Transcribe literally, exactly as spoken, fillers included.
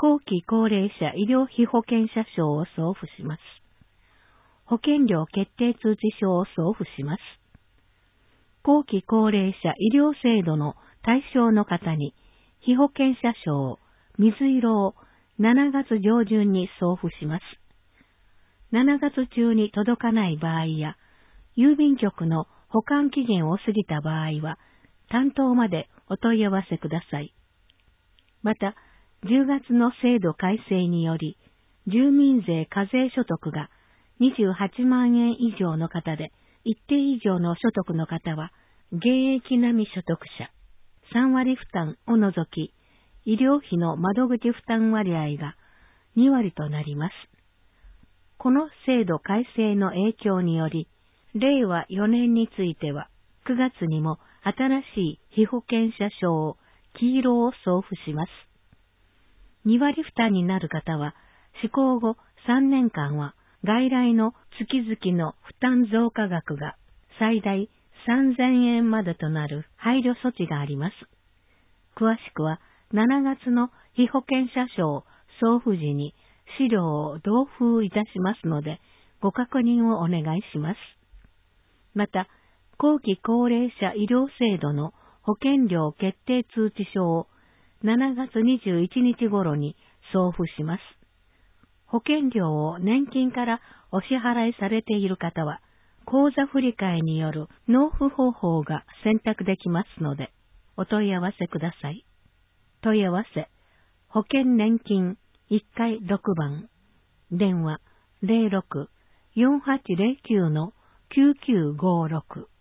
後期高齢者医療費保険者証を送付します。保険料決定通知書を送付します。後期高齢者医療制度の対象の方に、被保険者証、水色をしちがつ上旬に送付します。しちがつ中に届かない場合や、郵便局の保管期限を過ぎた場合は、担当までお問い合わせください。また、じゅうがつの制度改正により、住民税課税所得がにじゅうはちまんえん以上の方で、一定以上の所得の方は、現役並み所得者、さんわり負担を除き、医療費の窓口負担割合がにわりとなります。この制度改正の影響により、れいわよねんについては、くがつにも新しい被保険者証を黄色を送付します。にわり負担になる方は、施行後さんねんかんは外来の月々の負担増加額が最大さんぜんえんまでとなる配慮措置があります。詳しくはしちがつの被保険者証送付時に資料を同封いたしますので、ご確認をお願いします。また、後期高齢者医療制度の保険料決定通知書をしちがつにじゅういちにち頃に送付します。保険料を年金からお支払いされている方は、口座振替による納付方法が選択できますので、お問い合わせください。問い合わせ、保険年金いっかいろくばん、電話 ゼロろく よんはちゼロきゅう きゅうきゅうごろく